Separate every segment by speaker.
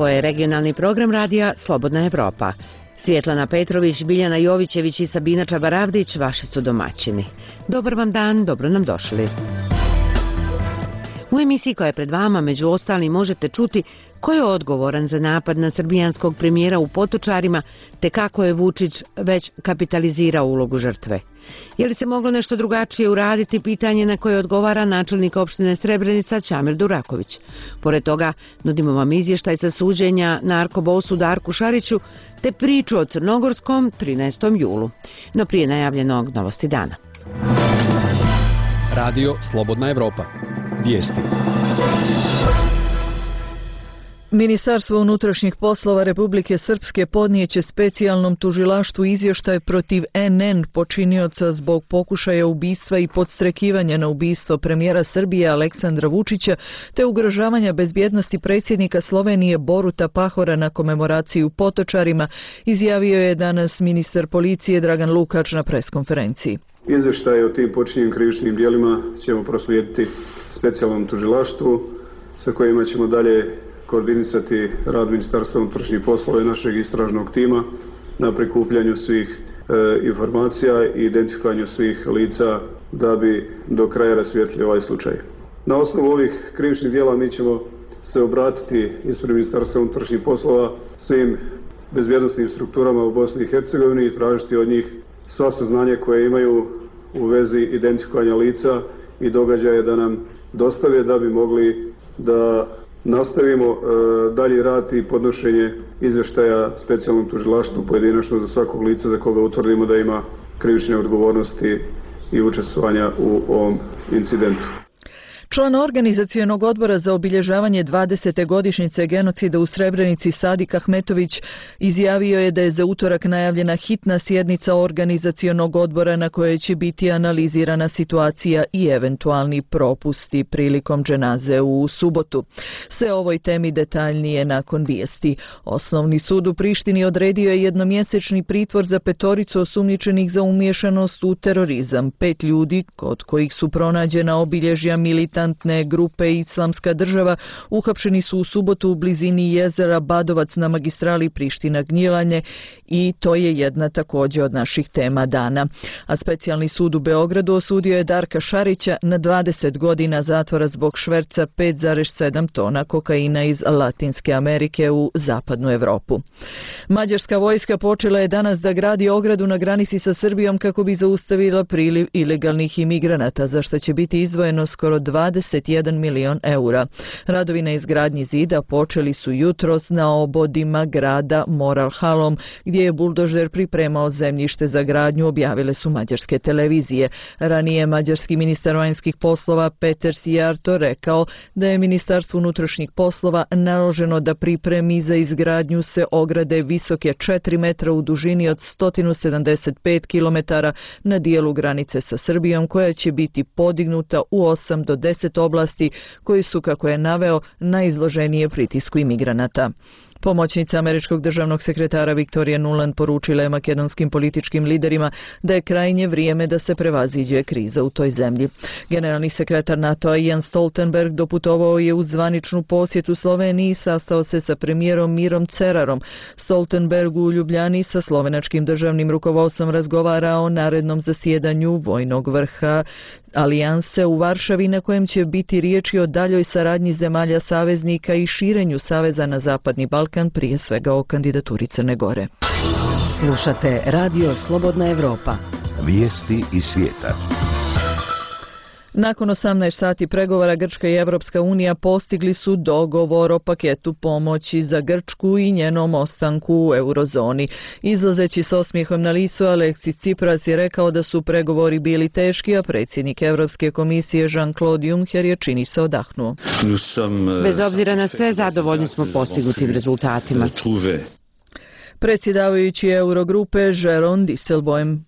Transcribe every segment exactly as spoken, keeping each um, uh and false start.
Speaker 1: Ovo je regionalni program radija Slobodna Evropa. Svjetlana Petrović, Biljana Jovićević i Sabina Čabaravdić vaši su domaćini. Dobar vam dan, dobro nam došli. U emisiji koja je pred vama, među ostalim, možete čuti ko je odgovoran za napad na srbijanskog premijera u Potočarima, te kako je Vučić već kapitalizirao ulogu žrtve. Je li se moglo nešto drugačije uraditi, pitanje na koje odgovara načelnik opštine Srebrenica Ćamil Duraković. Pored toga, nudimo vam izvještaj sa suđenja narkobosu Darku Šariću, te priču o crnogorskom trinaestom julu. No prije najavljenog novosti dana.
Speaker 2: Radio Slobodna Evropa. Vijesti.
Speaker 3: Ministarstvo unutrašnjih poslova Republike Srpske podnijeće specijalnom tužilaštvu izvještaj protiv en en počinioca zbog pokušaja ubistva i podstrekivanja na ubistvo premijera Srbije Aleksandra Vučića te ugrožavanja bezbjednosti predsjednika Slovenije Boruta Pahora na komemoraciji u Potočarima, izjavio je danas ministar policije Dragan Lukač na preskonferenciji.
Speaker 4: Izvještaj o tim počinjenim krivičnim djelima ćemo proslijediti specijalnom tužilaštvu sa kojima ćemo dalje koordinisati rad Ministarstva unutrašnjih poslova i našeg istražnog tima na prikupljanju svih e, informacija i identifikovanju svih lica da bi do kraja rasvijetlili ovaj slučaj. Na osnovu ovih krivičnih djela mi ćemo se obratiti ispred Ministarstva unutrašnjih poslova svim bezbjednosnim strukturama u Bosni i Hercegovini i tražiti od njih sva saznanja koje imaju u vezi identifikovanja lica i događaje da nam dostave da bi mogli da nastavimo e, dalji rad i podnošenje izvještaja specijalnom tužilaštvu pojedinačno za svakog lica za koga utvrdimo da ima krivične odgovornosti i učestvovanja u ovom incidentu.
Speaker 3: Član organizacionog odbora za obilježavanje dvadesete godišnjice genocida u Srebrenici Sadik Ahmetović izjavio je da je za utorak najavljena hitna sjednica organizacionog odbora na kojoj će biti analizirana situacija i eventualni propusti prilikom dženaze u subotu. Sve o ovoj temi detaljnije nakon vijesti. Osnovni sud u Prištini odredio je jednomjesečni pritvor za petoricu osumnjičenih za umiješanost u terorizam. Pet ljudi, kod kojih su pronađena obilježja militantne grupe Islamska država, uhapšeni su u subotu u blizini jezera Badovac na magistrali Priština-Gnjilanje i to je jedna također od naših tema dana. A specijalni sud u Beogradu osudio je Darka Šarića na dvadeset godina zatvora zbog šverca pet zarez sedam tona kokaina iz Latinske Amerike u zapadnu Evropu. Mađarska vojska počela je danas da gradi ogradu na granici sa Srbijom kako bi zaustavila priliv ilegalnih imigranata, za što će biti izdvojeno skoro dvadeset jedan milion eura. Radovi na izgradnji zida počeli su jutros na obodima grada Moral-Halom, gdje je buldožer pripremao zemljište za gradnju, objavile su mađarske televizije. Ranije mađarski ministar vanjskih poslova Peter Sijarto rekao da je Ministarstvu unutrašnjih poslova naloženo da pripremi za izgradnju se ograde visoke četiri metra u dužini od sto sedamdeset pet kilometara na dijelu granice sa Srbijom, koja će biti podignuta u osam do deset oblasti koji su, kako je naveo, najizloženije pritisku imigranata. Pomoćnica američkog državnog sekretara Viktorija Nuland poručila je makedonskim političkim liderima da je krajnje vrijeme da se prevaziđe kriza u toj zemlji. Generalni sekretar NATO-a Jens Stoltenberg doputovao je u zvaničnu posjetu Sloveniji i sastao se sa premijerom Mirom Cerarom. Stoltenberg u Ljubljani sa slovenačkim državnim rukovodstvom razgovara o narednom zasjedanju vojnog vrha Alijanse u Varšavi, na kojem će biti riječi o daljoj saradnji zemalja saveznika i širenju saveza na Zapadni Balkan, prije svega o kandidaturi Crne Gore.
Speaker 1: Slušate Radio Slobodna Evropa.
Speaker 5: Vijesti iz svijeta.
Speaker 3: Nakon osamnaest sati pregovora Grčka i Evropska unija postigli su dogovor o paketu pomoći za Grčku i njenom ostanku u eurozoni. Izlazeći s osmijehom na licu, Aleksis Tsipras je rekao da su pregovori bili teški, a predsjednik Europske komisije Jean-Claude Juncker je, čini se, odahnuo.
Speaker 1: Bez obzira na sve, zadovoljni smo postignutim rezultatima.
Speaker 3: Predsjedavajući Eurogrupe Jeroen Dijsselbloem.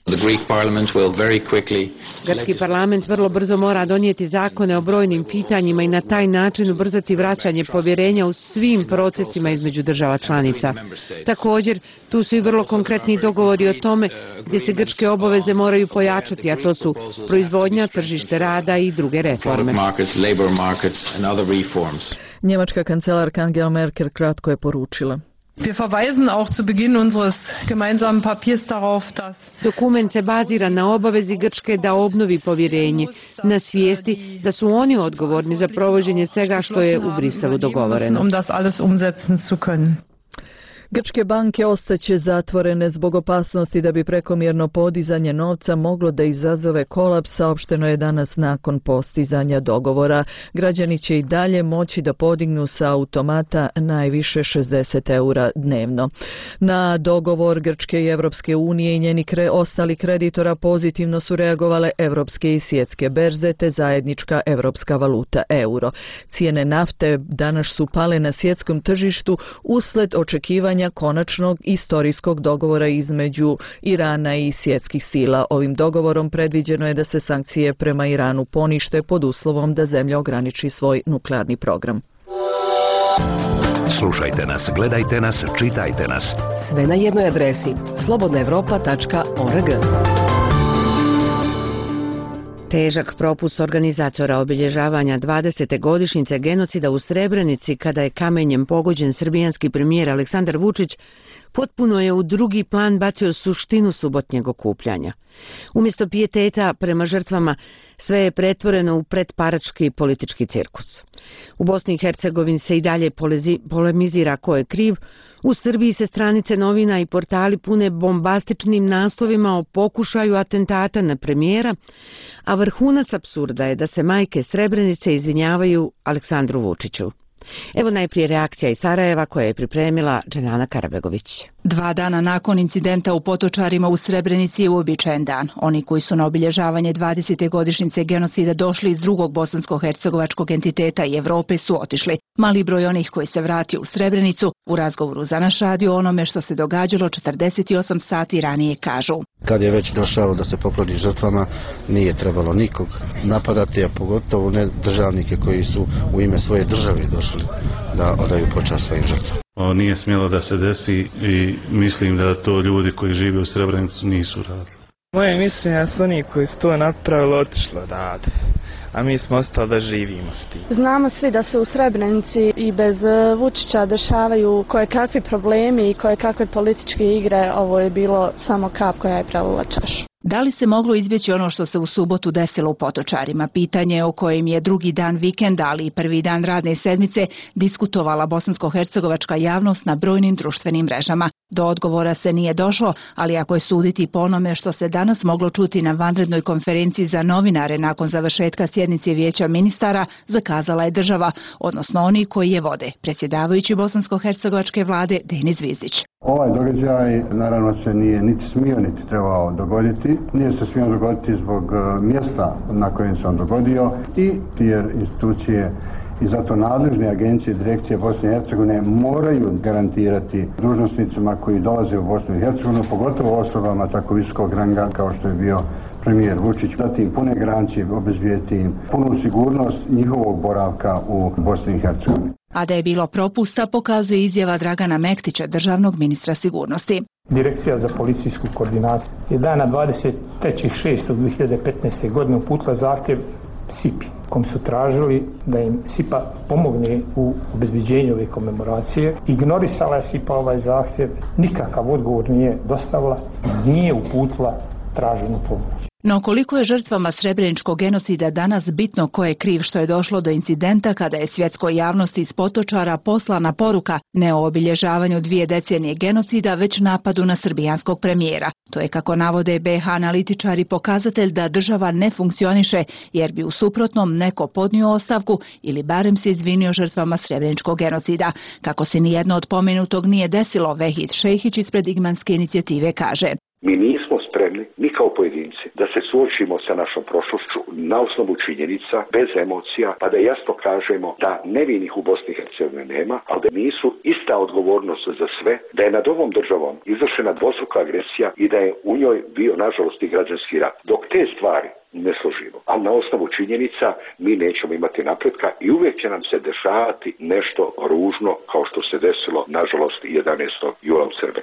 Speaker 1: Grčki parlament vrlo brzo mora donijeti zakone o brojnim pitanjima i na taj način ubrzati vraćanje povjerenja u svim procesima između država članica. Također, tu su i vrlo konkretni dogovori o tome gdje se grčke obaveze moraju pojačati, a to su proizvodnja, tržište rada i druge reforme.
Speaker 3: Njemačka kancelarka Angela Merkel kratko je poručila.
Speaker 6: Wir verweisen auch zu Beginn unseres gemeinsamen Papiers darauf, dass
Speaker 1: Dokument se bazira na obavezi Grčke da obnovi povjerenje, na svijesti da su oni odgovorni za provođenje svega što je u Briselu dogovoreno.
Speaker 6: Um das alles umsetzen zu können.
Speaker 3: Grčke banke ostaće zatvorene zbog opasnosti da bi prekomjerno podizanje novca moglo da izazove kolaps, saopšteno je danas nakon postizanja dogovora. Građani će i dalje moći da podignu sa automata najviše šezdeset eura dnevno. Na dogovor Grčke i Evropske unije i njeni kre, ostali kreditora pozitivno su reagovale evropske i svjetske berze te zajednička evropska valuta euro. Cijene nafte danas su pale na svjetskom tržištu usled očekivanja konačnog istorijskog dogovora između Irana i svjetskih sila. Ovim dogovorom predviđeno je da se sankcije prema Iranu ponište pod uslovom da zemlja ograniči svoj nuklearni program.
Speaker 5: Slušajte nas, gledajte nas, čitajte nas.
Speaker 7: Sve na jednoj adresi slobodna evropa tačka org.
Speaker 1: Težak propust organizatora obilježavanja dvadesete godišnjice genocida u Srebrenici, kada je kamenjem pogođen srbijanski premijer Aleksandar Vučić, potpuno je u drugi plan bacio suštinu subotnjeg okupljanja. Umjesto pijeteta prema žrtvama, sve je pretvoreno u pretparački politički cirkus. U Bosni i Hercegovini se i dalje polemizira ko je kriv. U Srbiji se stranice novina i portali pune bombastičnim naslovima o pokušaju atentata na premijera, a vrhunac apsurda je da se majke Srebrenice izvinjavaju Aleksandru Vučiću. Evo najprije reakcija iz Sarajeva koje je pripremila Dženana Karabegović.
Speaker 8: Dva dana nakon incidenta u Potočarima u Srebrenici je uobičajen dan. Oni koji su na obilježavanje dvadesete godišnjice genocida došli iz drugog bosansko-hercegovačkog entiteta i Evrope su otišli. Mali broj onih koji se vratio u Srebrenicu u razgovoru za naš radio o onome što se događalo četrdeset osam sati ranije kažu.
Speaker 9: Kad je već došao da se pokloni žrtvama, nije trebalo nikog napadati, a pogotovo ne državnike koji su u ime svoje države došli da odaju počast svojim žrtvama.
Speaker 10: Nije smjelo da se desi i mislim da to ljudi koji žive u Srebrenicu nisu radili.
Speaker 11: Moje mišljenje je da su oni koji su to napravili otišli odavde, a mi smo ostali da živimo s tim.
Speaker 12: Znamo svi da se u Srebrenici i bez Vučića dešavaju koje kakvi problemi i koje kakve političke igre. Ovo je bilo samo kap koja je prelila čašu.
Speaker 8: Da li se moglo izbjeći ono što se u subotu desilo u Potočarima? Pitanje o kojem je drugi dan vikenda, ali i prvi dan radne sedmice diskutovala bosansko-hercegovačka javnost na brojnim društvenim mrežama. Do odgovora se nije došlo, ali ako je suditi po onome što se danas moglo čuti na vanrednoj konferenciji za novinare nakon završetka sjednice Vijeća ministara, zakazala je država, odnosno oni koji je vode, predsjedavajući bosansko-hercegovačke vlade Denis Zvizdić.
Speaker 13: Ovaj događaj naravno se nije niti smio niti trebao dogoditi. Nije se smio dogoditi zbog mjesta na kojem se on dogodio i jer institucije i zato nadležne agencije i direkcije Bosne i Hercegovine moraju garantirati dužnosnicima koji dolaze u Bosnu i Hercegovinu, pogotovo osobama tako visokog ranga kao što je bio premijer Vučić, dati im pune garancije, obezbijeti im punu sigurnost njihovog boravka u Bosni i Hercegovini.
Speaker 8: A da je bilo propusta pokazuje izjava Dragana Mektića, državnog ministra sigurnosti.
Speaker 14: Direkcija za policijsku koordinaciju je dana dvadeset trećeg šestog dvije hiljade petnaeste. godine uputila zahtjev S I P-i, kom su tražili da im S I P-a pomogne u obezbeđenju ove komemoracije. Ignorisala je S I P-a ovaj zahtjev, nikakav odgovor nije dostavila i nije uputila traženu pomoć.
Speaker 8: No koliko je žrtvama srebreničkog genocida danas bitno ko je kriv što je došlo do incidenta kada je svjetskoj javnosti iz Potočara poslana poruka ne o obilježavanju dvije decenije genocida, već napadu na srbijanskog premijera. To je, kako navode B H analitičari, pokazatelj da država ne funkcioniše, jer bi u suprotnom neko podnio ostavku ili barem se izvinio žrtvama srebreničkog genocida. Kako se nijedno od pomenutog nije desilo, Vehid Šejhić ispred Igmanske inicijative kaže:
Speaker 15: Mi nismo spremni, ni kao pojedinci, da se suočimo sa našom prošlošću na osnovu činjenica, bez emocija, pa da jasno kažemo da nevinih u Bosni i Hercegovini nema, ali da nisu ista odgovornost za sve, da je nad ovom državom izvršena dvostruka agresija i da je u njoj bio, nažalost, i građanski rat. Dok te stvari ne složimo, ali na osnovu činjenica mi nećemo imati napretka i uvijek će nam se dešavati nešto ružno kao što se desilo, nažalost, jedanaestog jula u Srebrenici.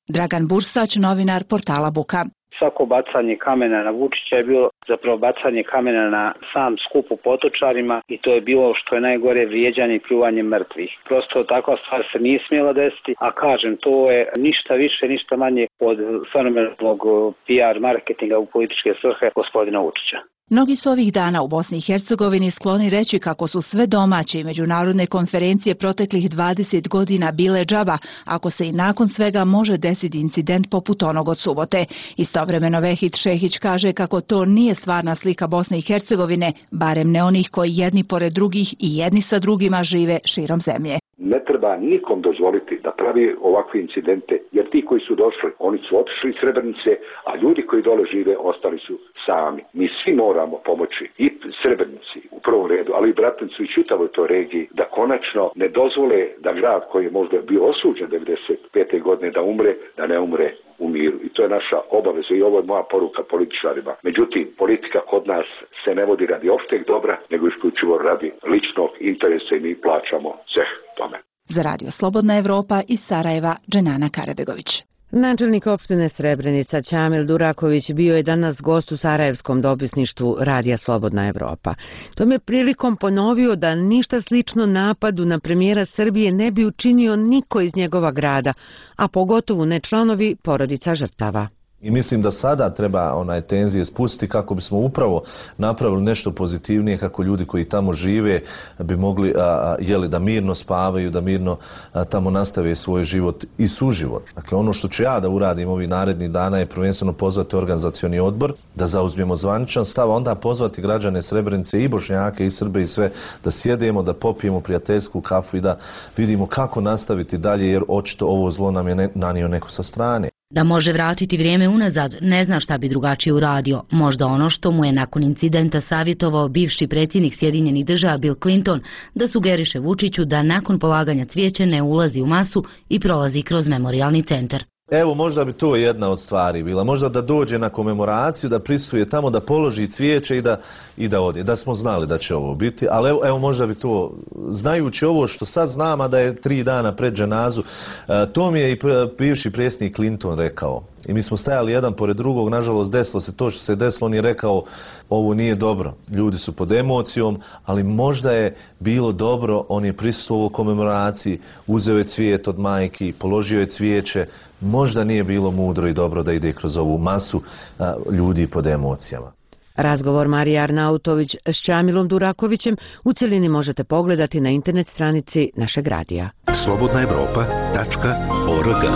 Speaker 8: Dragan Bursać, novinar portala Buka.
Speaker 16: Svako bacanje kamena na Vučića je bilo zapravo bacanje kamena na sam skup u Potočarima i to je bilo što je najgore vrijeđanje i pljuvanje mrtvih. Prosto takva stvar se nije smjela desiti, a kažem, to je ništa više, ništa manje od fenomenalnog P R marketinga u političke svrhe gospodina Vučića.
Speaker 8: Mnogi su ovih dana u Bosni i Hercegovini skloni reći kako su sve domaće i međunarodne konferencije proteklih dvadeset godina bile džaba, ako se i nakon svega može desiti incident poput onog od subote. Istovremeno Vehid Šehić kaže kako to nije stvarna slika Bosne i Hercegovine, barem ne onih koji jedni pored drugih i jedni sa drugima žive širom zemlje.
Speaker 15: Ne treba nikom dozvoliti da pravi ovakve incidente, jer ti koji su došli, oni su otišli iz Srebrenice, a ljudi koji dole žive ostali su sami. Mi svi moramo pomoći i Srebrenici u prvom redu, ali i Bratuncu i čitavoj toj regiji, da konačno ne dozvole da grad koji je možda bio osuđen devedeset pete godine da umre, da ne umre u miru. I to je naša obaveza i ovo je moja poruka političarima. Međutim, politika kod nas se ne vodi radi opšteg dobra, nego isključivo radi ličnog interesa i mi plaćamo ceh tome.
Speaker 8: Za Radio Slobodna Evropa iz Sarajeva, Dženana Karabegović.
Speaker 1: Načelnik opštine Srebrenica Ćamil Duraković bio je danas gost u Sarajevskom dopisništvu Radija Slobodna Evropa. Tom je prilikom ponovio da ništa slično napadu na premijera Srbije ne bi učinio niko iz njegova grada, a pogotovo ne članovi porodica žrtava.
Speaker 17: I mislim da sada treba onaj tenzije spustiti kako bismo upravo napravili nešto pozitivnije, kako ljudi koji tamo žive bi mogli a, jeli, da mirno spavaju, da mirno a, tamo nastave svoj život i suživot. Dakle, ono što ću ja da uradim ovih narednih dana je prvenstveno pozvati organizacioni odbor, da zauzmemo zvaničan stav, onda pozvati građane Srebrenice i Bošnjake i Srbe i sve, da sjedemo, da popijemo prijateljsku kafu i da vidimo kako nastaviti dalje, jer očito ovo zlo nam je ne, nanio neko sa strane.
Speaker 18: Da može vratiti vrijeme unazad, ne zna šta bi drugačije uradio. Možda ono što mu je nakon incidenta savjetovao bivši predsjednik Sjedinjenih Država Bill Clinton, da sugeriše Vučiću da nakon polaganja cvijeća ne ulazi u masu i prolazi kroz memorijalni centar.
Speaker 17: Evo, možda bi to jedna od stvari bila. Možda da dođe na komemoraciju, da prisustuje tamo, da položi cvijeće i da, i da ode. Da smo znali da će ovo biti, ali evo, evo možda bi to, znajući ovo što sad znam, a da je tri dana pred dženazu, to mi je i bivši predsjednik Clinton rekao. I mi smo stajali jedan pored drugog, nažalost desilo se to što se desilo, on je rekao ovo nije dobro, ljudi su pod emocijom, ali možda je bilo dobro, on je prisustvovao u komemoraciji, uzeo je cvijet od majki, položio je cvijeće, možda nije bilo mudro i dobro da ide kroz ovu masu a, ljudi pod emocijama.
Speaker 1: Razgovor Marije Arnautović s Ćamilom Durakovićem u cjelini možete pogledati na internet stranici našeg radija.
Speaker 5: slobodna evropa tačka org.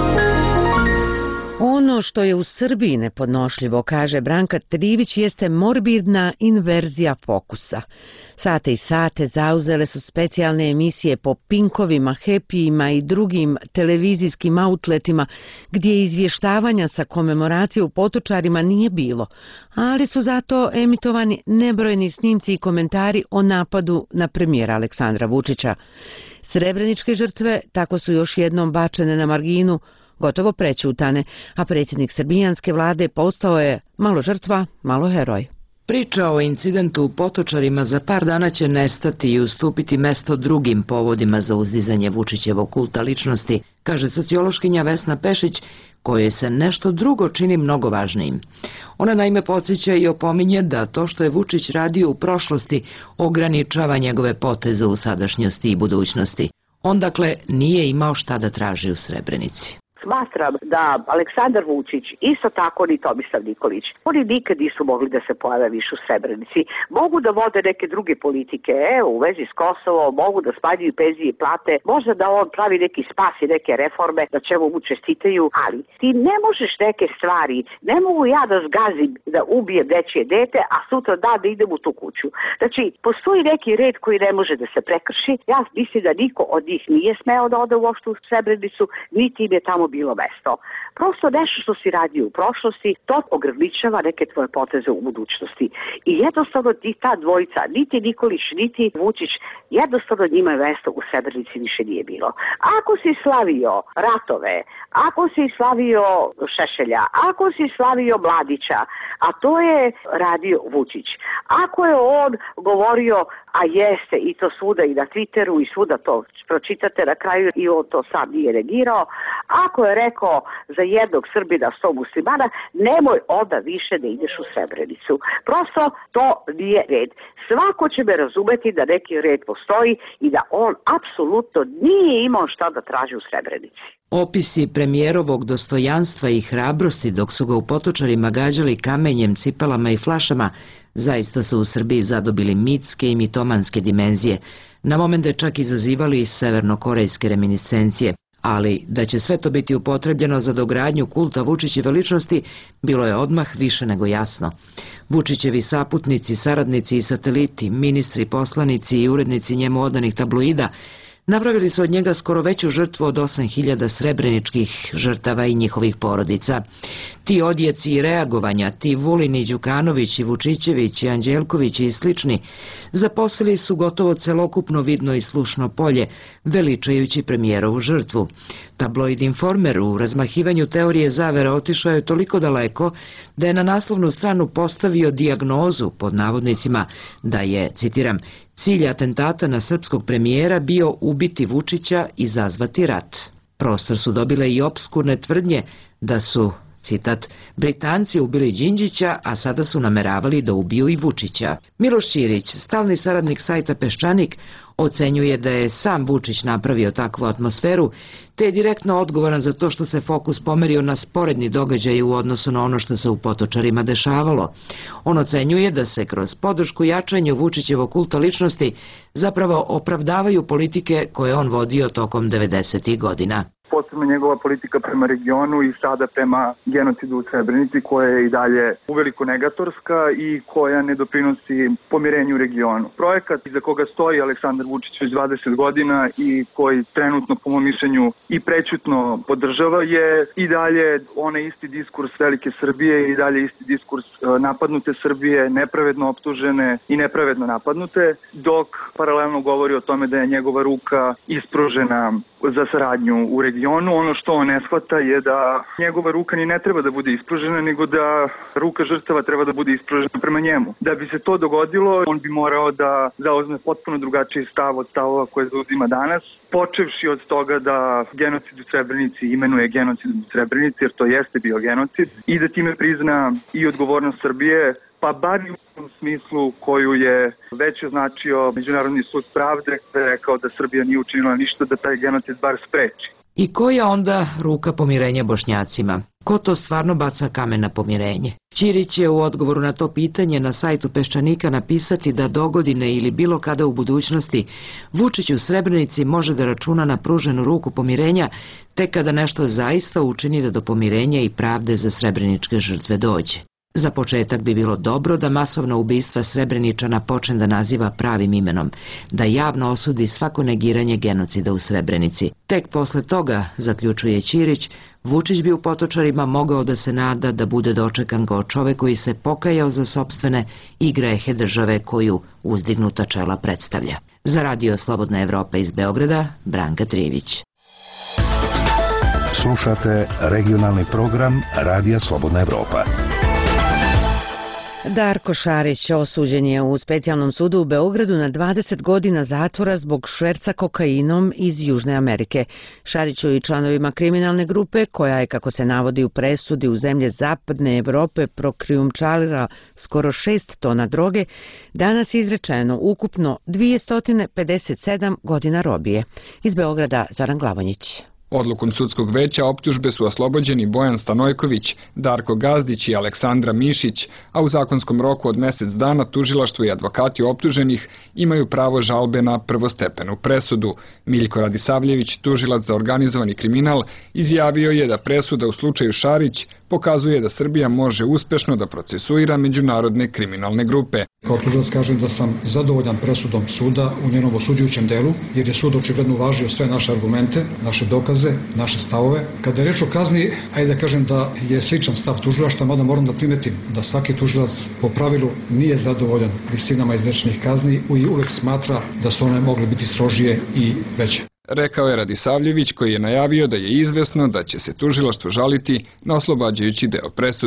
Speaker 1: Ono što je u Srbiji nepodnošljivo, kaže Branka Trivić, jeste morbidna inverzija fokusa. Sate i sate zauzele su specijalne emisije po Pinkovima, Happyima i drugim televizijskim outletima gdje izvještavanja sa komemoracije u Potočarima nije bilo, ali su zato emitovani nebrojni snimci i komentari o napadu na premijera Aleksandra Vučića. Srebreničke žrtve tako su još jednom bačene na marginu, gotovo prećutane, a predsjednik srbijanske vlade postao je malo žrtva, malo heroj.
Speaker 19: Priča o incidentu u Potočarima za par dana će nestati i ustupiti mesto drugim povodima za uzdizanje Vučićevog kulta ličnosti, kaže sociološkinja Vesna Pešić, kojoj se nešto drugo čini mnogo važnijim. Ona naime podsjeća i opominje da to što je Vučić radio u prošlosti ograničava njegove poteze u sadašnjosti i budućnosti. On dakle nije imao šta da traži u Srebrenici.
Speaker 20: Smatram da Aleksandar Vučić, isto tako ni Tomislav Nikolić, oni nikad nisu mogli da se pojave više u Srebrenici. Mogu da vode neke druge politike, evo, u vezi s Kosovom, mogu da smanjuju penzije i plate, možda da on pravi neki spas i neke reforme, da čemu mu čestitaju, ali ti ne možeš neke stvari, ne mogu ja da zgazim da ubijem nečije dete, a sutra dan da idem u tu kuću. Znači, postoji neki red koji ne može da se prekrši. Ja mislim da niko od njih nije smeo da ode uopšte u Srebrenicu, niti im je tamo bilo mesto. Prosto nešto što si radio u prošlosti, to ograničava neke tvoje poteze u budućnosti. I jednostavno ti ta dvojica, niti Nikolić, niti Vučić, jednostavno njima mesto u Srebrenici više nije bilo. Ako si slavio ratove, ako si slavio Šešelja, ako si slavio Mladića, a to je radio Vučić. Ako je on govorio, a jeste i to svuda i na Twitteru i svuda to pročitate na kraju i on to sam nije negirao, ako je rekao za jednog Srbina sto muslimana, nemoj onda više da ideš u Srebrenicu. Prosto to nije red. Svako će me razumeti da neki red postoji i da on apsolutno nije imao šta da traži u Srebrenici.
Speaker 19: Opisi premijerovog dostojanstva i hrabrosti dok su ga u Potočarima gađali kamenjem, cipelama i flašama zaista su u Srbiji zadobili mitske i mitomanske dimenzije, na momente čak izazivali severnokorejske reminiscencije. Ali da će sve to biti upotrebljeno za dogradnju kulta Vučićeve ličnosti bilo je odmah više nego jasno. Vučićevi saputnici, saradnici i sateliti, ministri, poslanici i urednici njemu odanih tabloida napravili su od njega skoro veću žrtvu od osam hiljada srebreničkih žrtava i njihovih porodica. Ti odjeci i reagovanja, ti Vulin i Đukanović i Vučićević i Anđelković i slični, zaposlili su gotovo celokupno vidno i slušno polje, veličajući premijerovu žrtvu. Tabloid Informer u razmahivanju teorije zavere otišao je toliko daleko da je na naslovnu stranu postavio dijagnozu, pod navodnicima, da je, citiram, cilj atentata na srpskog premijera bio ubiti Vučića i izazvati rat. Prostor su dobile i opskurne tvrdnje da su, citat, Britanci ubili Đinđića, a sada su nameravali da ubiju i Vučića. Miloš Ćirić, stalni saradnik sajta Peščanik, ocenjuje da je sam Vučić napravio takvu atmosferu, te je direktno odgovoran za to što se fokus pomerio na sporedni događaj u odnosu na ono što se u Potočarima dešavalo. On ocenjuje da se kroz podršku jačanju Vučićevog kulta ličnosti zapravo opravdavaju politike koje on vodio tokom devedesetih godina.
Speaker 21: Posebno njegova politika prema regionu i sada prema genocidu u Srebrenici, koja je i dalje uveliko negatorska i koja ne doprinosi pomirenju u regionu. Projekat iza koga stoji Aleksandar Vučić već dvadeset godina i koji trenutno, po mom mišljenju, i prećutno podržava je i dalje onaj isti diskurs velike Srbije i dalje isti diskurs napadnute Srbije, nepravedno optužene i nepravedno napadnute, dok paralelno govori o tome da je njegova ruka ispružena za saradnju u regionu. Ono što on ne shvata je da njegova ruka ni ne treba da bude ispružena, nego da ruka žrtava treba da bude ispružena prema njemu. Da bi se to dogodilo, on bi morao da zauzme potpuno drugačiji stav od stavova koje zauzima danas, počevši od toga da genocid u Srebrenici imenuje genocid u Srebrenici, jer to jeste bio genocid, i da time prizna i odgovornost Srbije, pa bar i u tom smislu koju je već označio Međunarodni sud pravde, kada je rekao da Srbija nije učinila ništa da taj genocid bar spreči.
Speaker 19: I koja onda ruka pomirenja Bošnjacima? Ko to stvarno baca kamen na pomirenje? Ćirić je u odgovoru na to pitanje na sajtu Peščanika napisati da dogodine ili bilo kada u budućnosti Vučić u Srebrenici može da računa na pruženu ruku pomirenja tek kada nešto zaista učini da do pomirenja i pravde za srebreničke žrtve dođe. Za početak bi bilo dobro da masovna ubistva Srebreničana počne da naziva pravim imenom, da javno osudi svako negiranje genocida u Srebrenici. Tek posle toga, zaključuje Ćirić, Vučić bi u Potočarima mogao da se nada da bude dočekan kao čovek koji se pokajao za sopstvene i grehe države koju uzdignuta čela predstavlja. Za Radio Slobodna Evropa iz Beograda, Branka Trivić.
Speaker 5: Slušate regionalni program Radija Slobodna Evropa.
Speaker 1: Darko Šarić osuđen je u specijalnom sudu u Beogradu na dvadeset godina zatvora zbog šverca kokainom iz Južne Amerike. Šariću i članovima kriminalne grupe, koja je, kako se navodi u presudi, u zemlje zapadne Evrope prokrijumčarila skoro šest tona droge, danas je izrečeno ukupno dvesta pedeset sedam godina robije. Iz Beograda Zoran Glavonjić.
Speaker 22: Odlukom sudskog veća optužbe su oslobođeni Bojan Stanojković, Darko Gazdić i Aleksandra Mišić, a u zakonskom roku od mesec dana tužilaštvo i advokati optuženih imaju pravo žalbe na prvostepenu presudu. Miljko Radisavljević, tužilac za organizovani kriminal, izjavio je da presuda u slučaju Šarić pokazuje da Srbija može uspešno da procesuira međunarodne kriminalne grupe.
Speaker 23: Kao tužilac kažem da sam zadovoljan presudom suda u njenom osuđujućem delu, jer je sud očigledno uvažio sve naše argumente, naše dokaze, naše stavove. Kada je reč o kazni, ajde da kažem da je sličan stav tužilaštva, mada moram da primetim da svaki tužilac po pravilu nije zadovoljan visinama izrečenih kazni i uvek smatra da su one mogle biti strožije i veće.
Speaker 22: Rekao je Radisavljević, koji je najavio da je izvesno da će se tužilaštvo žaliti na oslobađajući deo presude.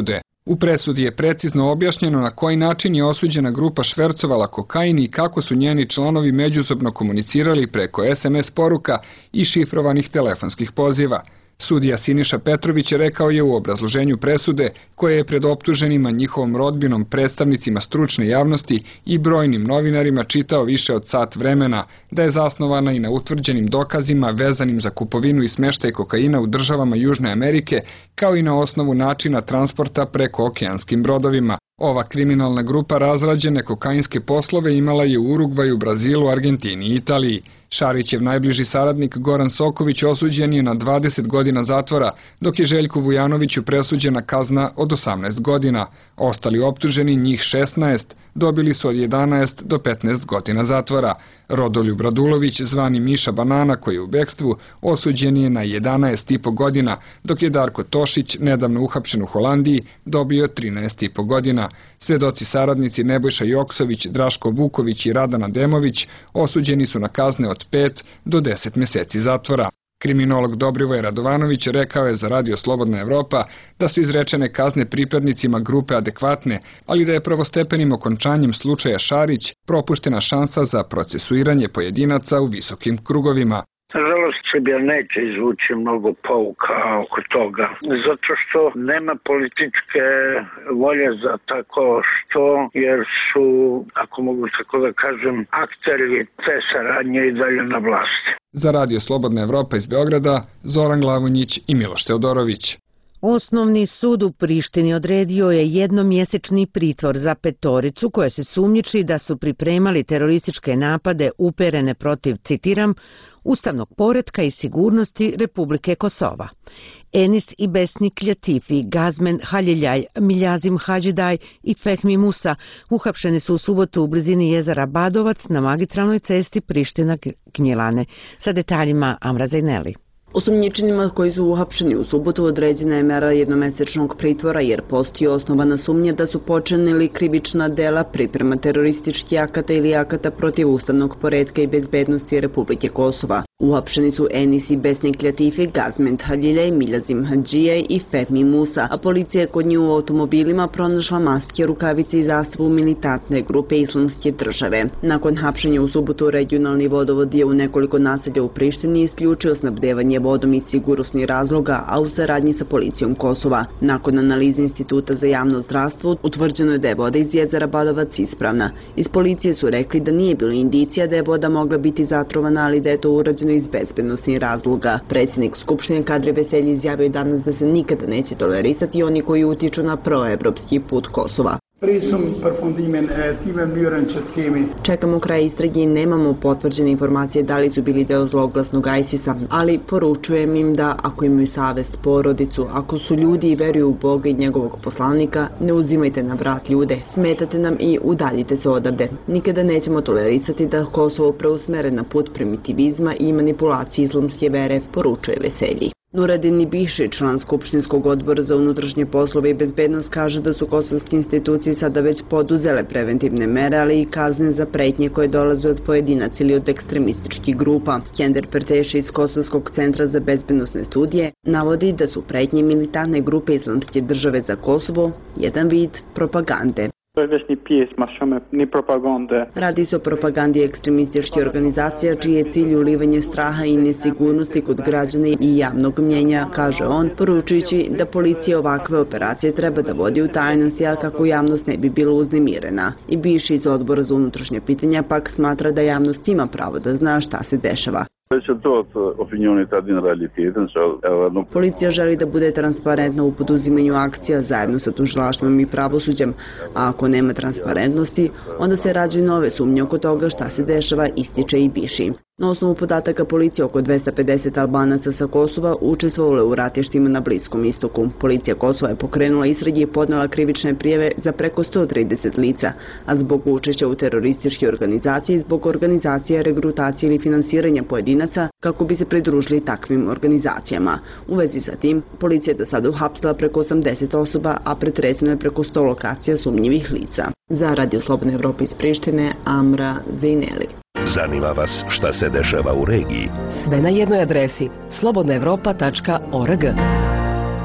Speaker 22: U presudi je precizno objašnjeno na koji način je osuđena grupa švercovala kokain i kako su njeni članovi međusobno komunicirali preko es em es poruka i šifrovanih telefonskih poziva. Sudija Siniša Petrović rekao je u obrazloženju presude, koje je pred optuženima, njihovom rodbinom, predstavnicima stručne javnosti i brojnim novinarima čitao više od sat vremena, da je zasnovana i na utvrđenim dokazima vezanim za kupovinu i smeštaj kokaina u državama Južne Amerike, kao i na osnovu načina transporta preko okeanskim brodovima. Ova kriminalna grupa razrađene kokainske poslove imala je u Urugvaju, Brazilu, Argentini i Italiji. Šarićev najbliži saradnik Goran Soković osuđen je na dvadeset godina zatvora, dok je Željku Vujanoviću presuđena kazna od osamnaest godina. Ostali optuženi, njih šesnaest, dobili su od jedanaest do petnaest godina zatvora. Rodoljub Radulović, zvani Miša Banana, koji je u bekstvu, osuđen je na jedanaest i po godina, dok je Darko Tošić, nedavno uhapšen u Holandiji, dobio trinaest i po godina. Svedoci saradnici Nebojša Joksović, Draško Vuković i Radana Demović osuđeni su na kazne od pet do deset meseci zatvora. Kriminolog Dobrivoj Radovanović rekao je za Radio Slobodna Evropa da su izrečene kazne pripadnicima grupe adekvatne, ali da je prvostepenim okončanjem slučaja Šarić propuštena šansa za procesuiranje pojedinaca u visokim krugovima.
Speaker 2: Nažalost, Srbija neće izvući mnogo pouka oko toga, zato što nema političke volje za tako što, jer su, ako mogu tako da kažem, akteri te saradnje i dalje na vlasti.
Speaker 22: Za Radio Slobodna Evropa iz Beograda, Zoran Glavonjić i Miloš Teodorović.
Speaker 1: Osnovni sud u Prištini odredio je jednomjesečni pritvor za petoricu koja se sumnjiči da su pripremali terorističke napade uperene protiv, citiram, ustavnog poretka i sigurnosti Republike Kosova. Enis Ibesnik Ljatifi, Gazmen Haljiljaj, Miljazim Hadžidaj i Fehmi Musa uhapšeni su u subotu u blizini jezera Badovac na magistralnoj cesti Priština-Gnjilane. Sa detaljima Amra Zajneli.
Speaker 4: Osumnjičenima koji su uhapšeni u subotu određena je mera jednomesečnog pritvora jer postoji osnovana sumnja da su počinili krivična dela, priprema terorističkih akata ili akata protiv ustavnog poretka i bezbednosti Republike Kosova. Uhapšeni su Enis Ibesnik Ljatifi, Gazmen Haljiljaj, Miljazim Hadžijaj i Fehmi Musa, a policija je kod njih u automobilima pronašla maske, rukavice i zastavu militantne grupe Islamske države. Nakon hapšenja u subotu, regionalni vodovod je u nekoliko naselja u Prištini isključio snabdevanje vodom iz sigurnosnih razloga, a u saradnji sa policijom Kosova. Nakon analize Instituta za javno zdravstvo, utvrđeno je da je voda iz jezera Badovac ispravna. Iz policije su rekli da nije bilo indicija da je voda mogla biti zatrovana, ali da je to urađeno iz bezbednosnih razloga. Predsjednik Skupštine Kadri Veselji izjavio danas da se nikada neće tolerisati oni koji utiču na proevropski put Kosova. Čekamo kraj istrage i nemamo potvrđene informacije da li su bili deo zloglasnog ISIS-a, ali poručujem im da ako imaju savest, porodicu, ako su ljudi i veruju u Boga i njegovog poslanika, ne uzimajte na vrat ljude, smetate nam i udaljite se odavde. Nikada nećemo tolerisati da Kosovo preusmere na put primitivizma i manipulacije islamske vere, poručuje Veselji. Nuradin Ibiši, član Skupštinskog odbora za unutrašnje poslove i bezbednost, kaže da su kosovske institucije sada već poduzele preventivne mere, ali i kazne za pretnje koje dolaze od pojedinaca ili od ekstremističkih grupa. Skender Perteši iz Kosovskog centra za bezbednosne studije navodi da su pretnje militantne grupe Islamske države za Kosovo jedan vid propagande. Radi se o propagandi ekstremističkih organizacija čiji je cilj ulivanje straha i nesigurnosti kod građana i javnog mnjenja, kaže on, poručujući da policija ovakve operacije treba da vodi u tajnosti, a kako javnost ne bi bila uznemirena. I bivši iz odbora za unutrašnje pitanja pak smatra da javnost ima pravo da zna šta se dešava. Policija želi da bude transparentna u poduzimanju akcija zajedno sa tužilaštvom i pravosuđem, a ako nema transparentnosti, onda se rađaju nove sumnje oko toga šta se dešava, ističe i Biši. Na osnovu podataka policije, oko dvesta pedeset Albanaca sa Kosova učestvovalo u ratištima na Bliskom istoku. Policija Kosova je pokrenula istrage i podnela krivične prijave za preko sto trideset lica, a zbog učešća u terorističke organizacije i zbog organizacije, regrutacije ili finansiranja pojedinaca kako bi se pridružili takvim organizacijama. U vezi sa tim, policija je do sada uhapsila preko osamdeset osoba, a pretreseno je preko sto lokacija sumnjivih lica. Za Radio Slobodna Evropa iz Prištine, Amra Zajneli.
Speaker 6: Zanima vas šta se dešava u regiji?
Speaker 7: Sve na jednoj adresi slobodna evropa tačka org.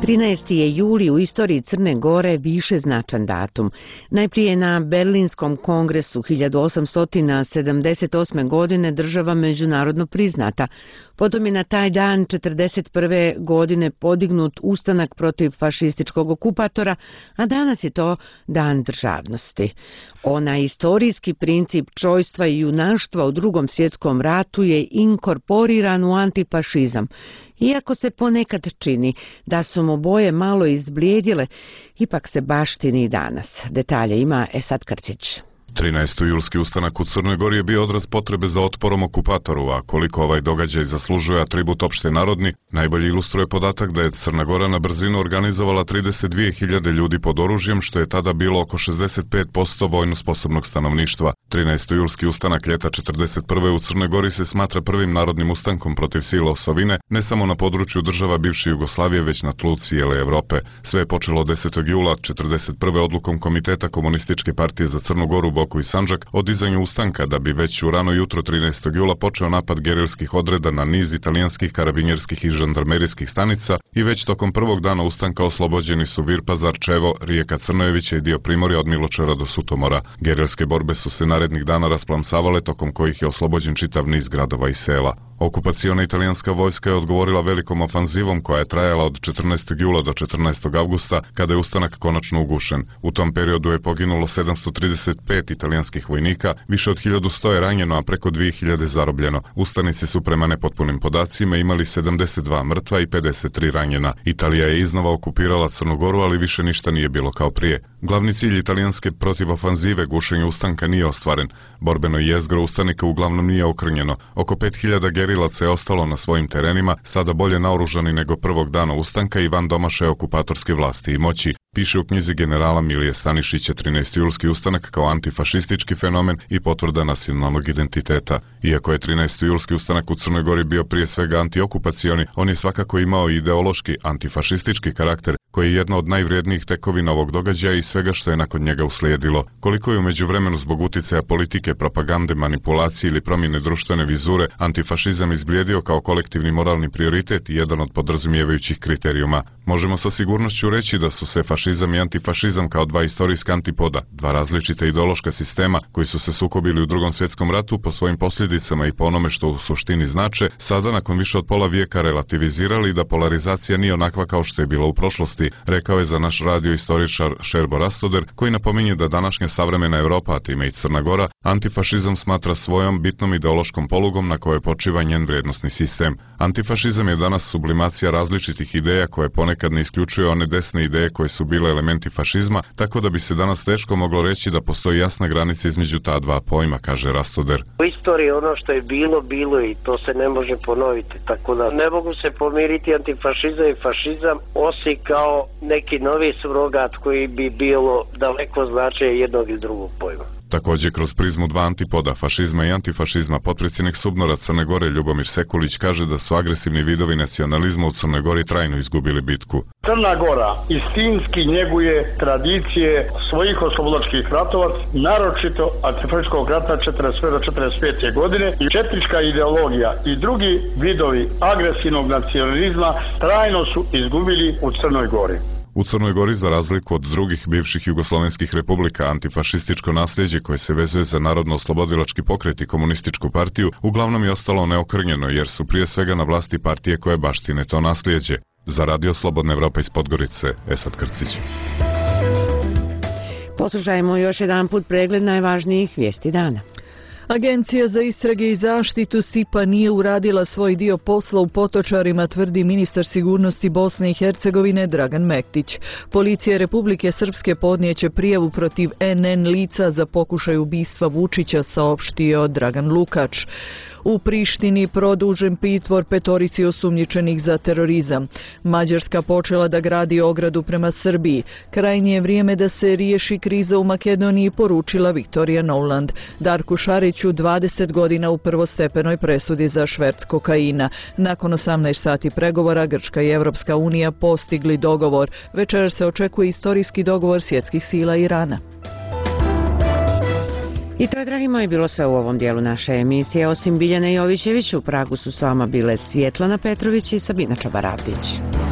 Speaker 1: trinaesti je juli u istoriji Crne Gore više značan datum. Najprije na Berlinskom kongresu hiljadu osamsto sedamdeset osme. godine država međunarodno priznata. Potom je na taj dan četrdeset prve. godine podignut ustanak protiv fašističkog okupatora, a danas je to dan državnosti. Onaj istorijski princip čojstva i junaštva u Drugom svjetskom ratu je inkorporiran u antifašizam. Iako se ponekad čini da su mu boje malo izblijedile, ipak se baštini i danas. Detalje ima Esad Krcić.
Speaker 3: trinaesti julski ustanak u Crnoj Gori je bio odraz potrebe za otporom okupatoru, a koliko ovaj događaj zaslužuje atribut opšte narodni, najbolje ilustruje podatak da je Crna Gora na brzinu organizovala trideset dvije hiljade ljudi pod oružjem, što je tada bilo oko šezdeset pet posto vojno sposobnog stanovništva. trinaesti julski ustanak ljeta četrdeset prve. u Crnoj Gori se smatra prvim narodnim ustankom protiv sila osovine, ne samo na području država bivše Jugoslavije, već na tlu cijele Evrope. Sve je počelo desetog jula četrdeset prve. odlukom Komiteta Komunističke partije za Crnu Goru, Boku i Sandžak o dizanju ustanka, da bi već u rano jutro trinaestog jula počeo napad gerilskih odreda na niz italijanskih karabinjerskih i žandarmerijskih stanica i već tokom prvog dana ustanka oslobođeni su Virpazar, Čevo, rijeka Crnojevića i dio Primorja od Miločara do Sutomora. Gerilske borbe su se narednih dana rasplamsavale, tokom kojih je oslobođen čitav niz gradova i sela. Okupaciona italijanska vojska je odgovorila velikom ofanzivom koja je trajala od četrnaestog jula do četrnaestog avgusta, kada je ustanak konačno ugušen. U tom periodu je poginulo sedamsto trideset pet italijanskih vojnika, više od hiljadu sto je ranjeno, a preko dvije hiljade zarobljeno. Ustanici su prema nepotpunim podacima imali sedamdeset dva mrtva i pedeset tri ranjena. Italija je iznova okupirala Crnu Goru, ali više ništa nije bilo kao prije. Glavni cilj italijanske protivofanzive, gušenje ustanka, nije ostvaren. Borbeno jezgro ustanika uglavnom nije okrnjeno. Oko pet hiljada gerilaca je ostalo na svojim terenima, sada bolje naoružani nego prvog dana ustanka i van domašaja okupatorske vlasti i moći, piše u knjizi generala Milije Stanišića trinaesti julski ustanak kao antifašistički fenomen i potvrda nacionalnog identiteta. Iako je trinaesti julski ustanak u Crnoj Gori bio prije svega antiokupacioni, on je svakako imao ideološki antifašistički karakter, koji je jedna od najvrijednijih tekovina ovog događaja i svega što je nakon njega uslijedilo. Koliko je u međuvremenu zbog uticaja politike, propagande, manipulacije ili promjene društvene vizure antifašizam izblijedio kao kolektivni moralni prioritet i jedan od podrazumijevajućih kriterijuma. Možemo sa sigurnošću reći da su se fašizam i antifašizam kao dva istorijska antipoda, dva različita ideološka sistema koji su se sukobili u Drugom svjetskom ratu po svojim posljedicama i po onome što u suštini znače, sada nakon više od pola vijeka relativizirali da polarizacija nije onakva kao što je bila u prošlosti, rekao je za naš radio istoričar Šerbo Rastoder, koji napominje da današnja savremena Evropa, a time i Crna Gora, antifašizam smatra svojom bitnom ideološkom polugom na kojoj počiva njen vrijednosni sistem. Antifašizam je danas sublimacija različitih ideja koje ponekad ne isključuje one desne ideje koje su bile elementi fašizma, tako da bi se danas teško moglo reći da postoji jasna granica između ta dva pojma, kaže Rastoder.
Speaker 9: U istoriji ono što je bilo, bilo i to se ne može ponoviti, tako da ne mogu se pomiriti antifašizam i fašizam, osim kao neki novi surogat koji bi bilo daleko značaje jednog ili drugog pojma.
Speaker 3: Također kroz prizmu dva antipoda, fašizma i antifašizma, potpredsjednik SUBNOR-a Crne Gore Ljubomir Sekulić kaže da su agresivni vidovi nacionalizma u Crnoj Gori trajno izgubili bitku.
Speaker 10: Crna Gora istinski njeguje tradicije svojih oslobodilačkih ratova, naročito antifašističkog rata četrdeset prve do četrdeset pete. godine, i četnička ideologija i drugi vidovi agresivnog nacionalizma trajno su izgubili u Crnoj Gori.
Speaker 3: U Crnoj Gori, za razliku od drugih bivših jugoslovenskih republika, antifašističko nasljeđe koje se vezuje za narodno-oslobodilački pokret i komunističku partiju uglavnom je ostalo neokrnjeno, jer su prije svega na vlasti partije koje baštine to nasljeđe. Za radio Slobodna Evropa iz Podgorice, Esad Krcić.
Speaker 1: Poslušajmo još jedan put pregled najvažnijih vijesti dana.
Speaker 24: Agencija za istrage i zaštitu S I P A nije uradila svoj dio posla u Potočarima, tvrdi ministar sigurnosti Bosne i Hercegovine Dragan Mektić. Policija Republike Srpske podnijeće prijavu protiv N N lica za pokušaj ubistva Vučića, saopštio Dragan Lukač. U Prištini produžen pritvor petorici osumnjičenih za terorizam. Mađarska počela da gradi ogradu prema Srbiji. Krajnje je vrijeme da se riješi kriza u Makedoniji, poručila Viktorija Nouland. Darku Šariću dvadeset godina u prvostepenoj presudi za šverc kokaina. Nakon osamnaest sati pregovora Grčka i Evropska unija postigli dogovor. Večeras se očekuje istorijski dogovor svjetskih sila Irana.
Speaker 1: I to je, dragi moji, bilo sve u ovom dijelu naše emisije. Osim Biljane Jovićević, u Pragu su s vama bile Svjetlana Petrović i Sabina Čabaravdić.